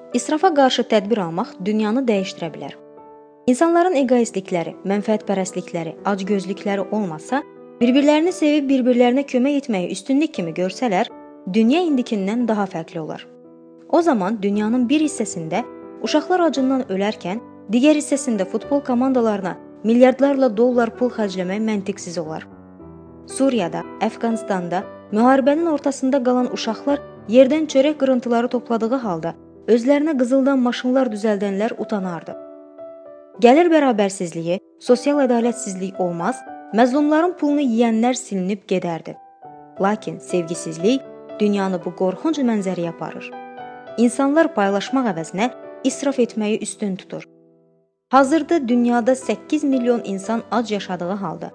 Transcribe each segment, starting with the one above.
İsrafa qarşı tədbir almaq dünyanı dəyişdirə bilər. İnsanların egoistlikləri, mənfəətpərəstlikləri, acgözlükləri olmasa, bir-birlərini sevib bir-birlərinə kömək etməyi üstünlük kimi görsələr, dünya indikindən daha fərqli olar. O zaman dünyanın bir hissəsində uşaqlar acından ölərkən, digər hissəsində futbol komandalarına milyardlarla dollar pul xərcləmək məntiqsiz olar. Suriyada, Əfqanistanda müharibənin ortasında qalan uşaqlar yerdən çörək qırıntıları topladığı halda özlərinə qızıldan maşınlar düzəldənlər utanardı. Gəlir bərabərsizliyi, sosial ədalətsizlik olmaz, məzlumların pulunu yeyənlər silinib gedərdi. Lakin sevgisizlik dünyanı bu qorxunc mənzərəyə aparır. İnsanlar paylaşmaq əvəzinə israf etməyi üstün tutur. Hazırda dünyada 8 milyon insan ac yaşadığı halda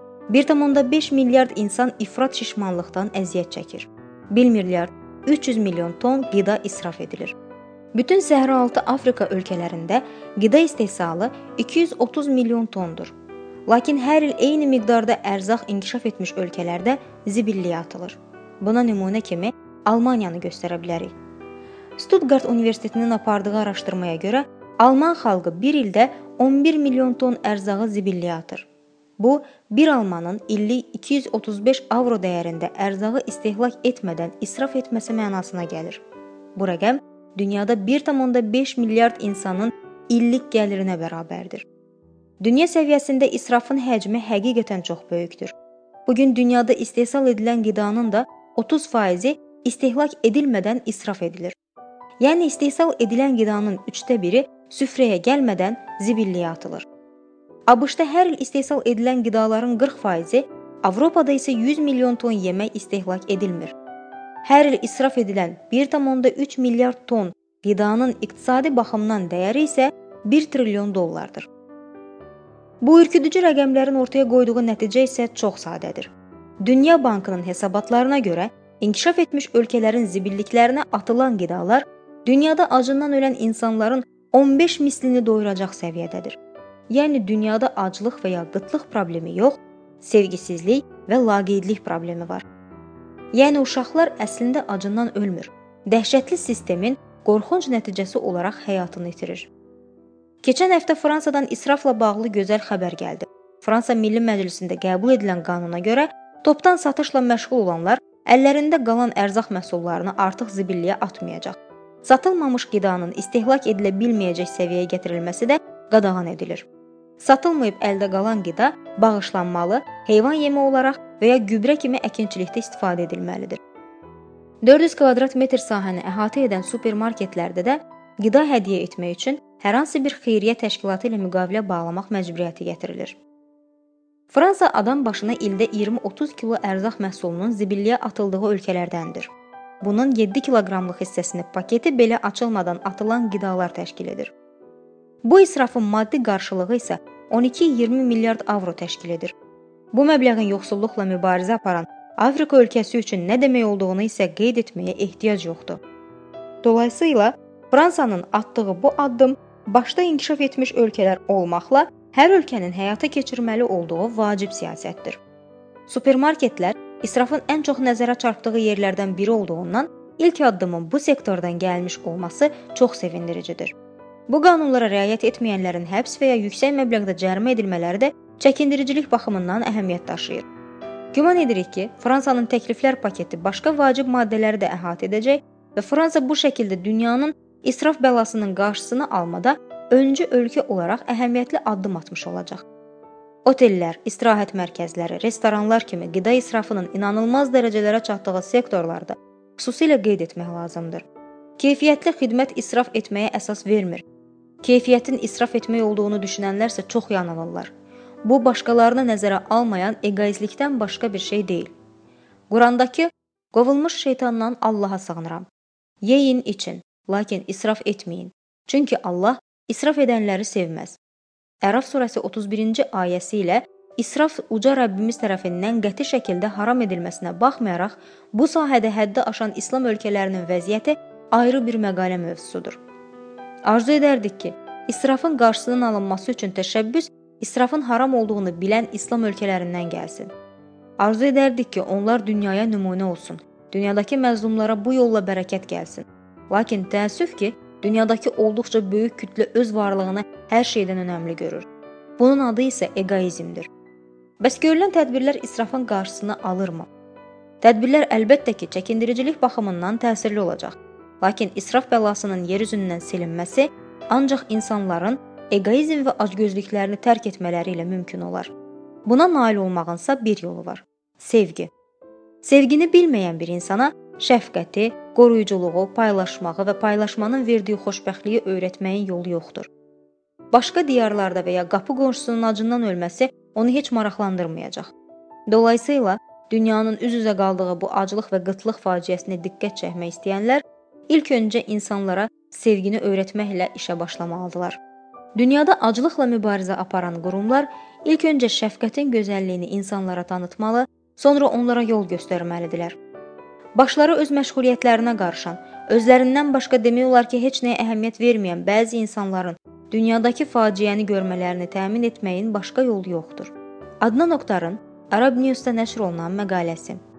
1,5 milyard insan ifrat şişmanlıqdan əziyyət çəkir. 1 milyard 300 milyon ton qida israf edilir. Bütün Səhra-altı Afrika ölkələrində qida istehsalı 230 milyon tondur. Lakin hər il eyni miqdarda ərzaq inkişaf etmiş ölkələrdə zibilliyə atılır. Buna nümunə kimi Almaniyanı göstərə bilərik. Stuttgart Universitetinin apardığı araşdırmaya görə Alman xalqı bir ildə 11 milyon ton ərzağı zibilliyə atır. Bu, bir almanın illik 235 avro dəyərində ərzağı istehlak etmədən israf etməsi mənasına gəlir. Bu rəqəm dünyada 1,5 milyard insanın illik gəlirinə bərabərdir. Dünya səviyyəsində israfın həcmi həqiqətən çox böyükdür. Bugün dünyada istehsal edilən qidanın da 30% istehlak edilmədən israf edilir. Yəni istehsal edilən qidanın 1/3 süfrəyə gəlmədən zibilliyə atılır. ABŞ-da hər il istehsal edilən qidaların 40%, Avropada isə 100 milyon ton yemək istehlak edilmir. Hər il israf edilən 1,3 milyard ton qidanın iqtisadi baxımdan dəyəri isə 1 trilyon dollardır. Bu ürküdücü rəqəmlərin ortaya qoyduğu nəticə isə çox sadədir. Dünya Bankının hesabatlarına görə inkişaf etmiş ölkələrin zibilliklərinə atılan qidalar dünyada acından ölən insanların 15 mislini doyuracaq səviyyədədir. Yəni dünyada aclıq və ya qıtlıq problemi yox, sevgisizlik və laqeydlik problemi var. Yəni uşaqlar əslində acından ölmür. Dəhşətli sistemin qorxunc nəticəsi olaraq həyatını itirir. Keçən həftə Fransadan israfla bağlı gözəl xəbər gəldi. Fransa Milli Məclisində qəbul edilən qanuna görə topdan satışla məşğul olanlar əllərində qalan ərzaq məhsullarını artıq zibilliyə atmayacaq. Satılmamış qidanın istehlak edilə bilməyəcək səviyyəyə gətirilməsi də qadağan edilir. Satılmayıb əldə qalan qida bağışlanmalı, heyvan yemi olaraq və ya gübrə kimi əkinçilikdə istifadə edilməlidir. 400 kvadrat metr sahəni əhatə edən supermarketlərdə də qida hədiyyə etmək üçün hər hansı bir xeyriyyə təşkilatı ilə müqavilə bağlamaq məcburiyyəti gətirilir. Fransa adam başına ildə 20-30 kilo ərzaq məhsulunun zibilliyə atıldığı ölkələrdəndir. Bunun 7 kiloqramlıq hissəsini paketi belə açılmadan atılan qidalar təşkil edir. Bu israfın maddi qarşılığı isə 12-20 milyard avro təşkil edir. Bu məbləğin yoxsulluqla mübarizə aparan Afrika ölkəsi üçün nə demək olduğunu isə qeyd etməyə ehtiyac yoxdur. Dolayısıyla Fransanın atdığı bu addım başda inkişaf etmiş ölkələr olmaqla hər ölkənin həyata keçirməli olduğu vacib siyasətdir. Supermarketlər israfın ən çox nəzərə çarpdığı yerlərdən biri olduğundan ilk addımın bu sektordan gəlmiş olması çox sevindiricidir. Bu qanunlara riayət etməyənlərin həbs və ya yüksək məbləğdə cərimə edilmələri də çəkindiricilik baxımından əhəmiyyət daşıyır. Güman edirik ki, Fransanın təkliflər paketi başqa vacib maddələri də əhatə edəcək və Fransa bu şəkildə dünyanın israf bəlasının qarşısını almada öncü ölkə olaraq əhəmiyyətli addım atmış olacaq. Otellər, istirahət mərkəzləri, restoranlar kimi qida israfının inanılmaz dərəcələrə çatdığı sektorlarda xüsusilə qeyd etmək lazımdır. Keyfiyyətli xidmət israf etməyə əsas vermir. Keyfiyyətin israf etmək olduğunu düşünənlər isə çox yanılırlar. Bu, başqalarını nəzərə almayan egoistlikdən başqa bir şey deyil. Qurandakı qovulmuş şeytandan Allaha sığınıram. Yeyin, için, lakin israf etməyin. Çünki Allah israf edənləri sevməz. Əraf surəsi 31-ci ayəsi ilə israf uca Rəbbimiz tərəfindən qəti şəkildə haram edilməsinə baxmayaraq, bu sahədə həddi aşan İslam ölkələrinin vəziyyəti ayrı bir məqalə mövzusudur. Arzu edərdik ki, israfın qarşısının alınması üçün təşəbbüs israfın haram olduğunu bilən İslam ölkələrindən gəlsin. Arzu edərdik ki, onlar dünyaya nümunə olsun, dünyadakı məzlumlara bu yolla bərəkət gəlsin. Lakin təəssüf ki, dünyadakı olduqca böyük kütlə öz varlığını hər şeydən önəmli görür. Bunun adı isə eqoizmdir. Bəs görülən tədbirlər israfın qarşısını alırmı? Tədbirlər əlbəttə ki, çəkindiricilik baxımından təsirli olacaq. Lakin israf bəlasının yer üzündən silinməsi ancaq insanların eqoizm və acgözlüklərini tərk etmələri ilə mümkün olar. Buna nail olmağınsa bir yolu var. Sevgi. Sevgini bilməyən bir insana şəfqəti, qoruyuculuğu, paylaşmağı və paylaşmanın verdiyi xoşbəxtliyi öyrətməyin yolu yoxdur. Başqa diyarlarda və ya qapı qonşusunun acından ölməsi onu heç maraqlandırmayacaq. Dolayısıyla dünyanın üz-üzə qaldığı bu aclıq və qıtlıq faciəsinə diqqət çəkmək istəyənlər ilk öncə insanlara sevgini öyrətməklə işə başlamalıdırlar. Dünyada aclıqla mübarizə aparan qurumlar ilk öncə şəfqətin gözəlliyini insanlara tanıtmalı, sonra onlara yol göstərməlidirlər. Başları öz məşğuliyyətlərinə qarışan, özlərindən başqa demək olar ki, heç nəyə əhəmiyyət verməyən bəzi insanların dünyadakı faciəni görmələrini təmin etməyin başqa yolu yoxdur. Adnan Oktarın Arab News-da nəşr olunan məqaləsi.